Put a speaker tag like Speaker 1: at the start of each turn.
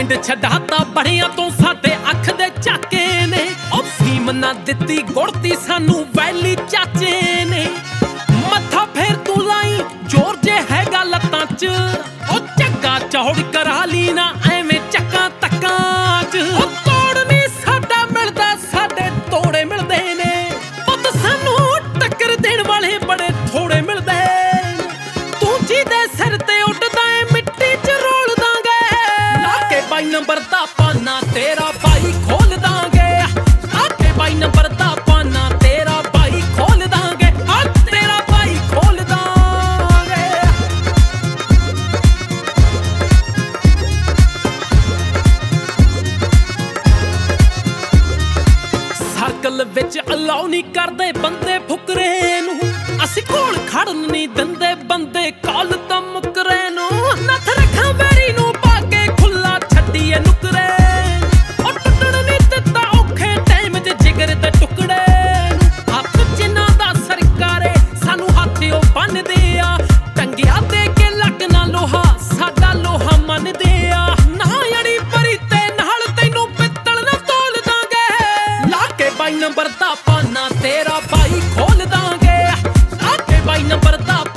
Speaker 1: ਪਿੰਡ ਛਡਾਤਾ ਬੜਿਆਂ ਤੋਂ ਸਾਡੇ ਅੱਖ ਦੇ ਝਾਕੇ ਨੇ। ਉਹ ਫੀਮ ਨਾ ਦਿੱਤੀ ਗੁੜਤੀ ਸਾਨੂੰ ਵੈਲੀ ਚਾਚੇ ਨੇ। ਮੱਥਾ ਫੇਰ ਤੂੰ ਲਾਈ ਜ਼ੋਰ ਜੇ ਹੈਗਾ ਲੱਤਾਂ 'ਚ। ਉਹ ਝੱਗਾ ਚੌੜ ਕਰਾ ਲਈ ਨਾ ਐਵੇਂ ਚੱਕਾਂ ਤੱਕਾਂ 'ਚ। ਉਹ ਤੋੜ ਨੀ ਸਾਡਾ ਮਿਲਦਾ ਸਾਡੇ ਤੋੜੇ ਮਿਲਦੇ ਨੇ। ਪੁੱਤ ਸਾਨੂੰ ਟੱਕਰ ਦੇਣ ਵਾਲੇ ਬੜੇ ਥੋੜੇ ਮਿਲਦੇ। ਤੂੰ ਜਿਹਦੇ ਸਿਰ ਤੇ ਉੱਡਦਾ ਏ ਮਿੱਟੀ 'ਚ ਰੋਲ ਦਾਂਗੇ। ਲਾ ਕੇ ਬਾਈ ਨੰਬਰ ਦਾ ਪਾਨਾ ਤੇਰਾ ਬਾਈ ਖੋਲ ਦਾਂਗੇ। ਲਾ ਕੇ ਬਾਈ ਨੰਬਰ ਦਾ ਪਾਨਾ ਤੇਰਾ ਬਾਈ ਖੋਲ ਦਾਂਗੇ। ਆ ਤੇਰਾ ਬਾਈ ਖੋਲ ਦਾਂਗੇ। ਸਰਕਲ ਵਿੱਚ ਅਲਾਉ ਨਹੀਂ ਕਰਦੇ ਬੰਦੇ ਫੁਕਰੇ ਨੂੰ। ਅਸੀਂ ਕੋਲ ਖੜਨ ਨਹੀਂ ਦਿੰਦੇ ਬੰਦੇ ਕਾਲ ਤਾਂ ਮੁਕਰੇ ਨੂੰ। ਨੱਥ ਰੱਖਾਂ ਵੈਰੀ ਨੂੰ ਪਾ ਕੇ ਖੁੱਲਾ ਛੱਡੀਏ ਨੁਕਰੇ। ਉਹ ਟੁੱਟਣ ਨਹੀਂ ਦਿੱਤਾ ਔਖੇ ਟਾਈਮ 'ਚ ਜਿਗਰ ਦੇ ਟੁਕੜੇ ਨੂੰ। ਹੱਥ ਜਿਨ੍ਹਾਂ ਦਾ ਸਰਕਾਰੇ ਸਾਨੂੰ ਹੱਥ ਉਹ ਬੰਨਦੇ ਆ। ਟੰਗਿਆ ਦੇ ਕੇ ਲੱਗਣਾ ਲੋਹਾ ਸਾਡਾ ਲੋਹਾ ਮੰਨਦੇ ਆ। ਨਾ ਅੜੀ ਪਰੀ ਤੇ ਨਾਲ ਤੈਨੂੰ ਪਿੱਤਲ ਨਾ ਤੋਲ ਦਾਂਗੇ। ਲਾ ਕੇ ਬਾਈ ਨੰਬਰ ਦਾ ਪਾਨਾ ਤੇਰਾ ਬਾਈ ਖੋਲ ਦਾਂਗੇ। ਲਾ ਕੇ ਬਾਈ ਨੰਬਰ ਦਾ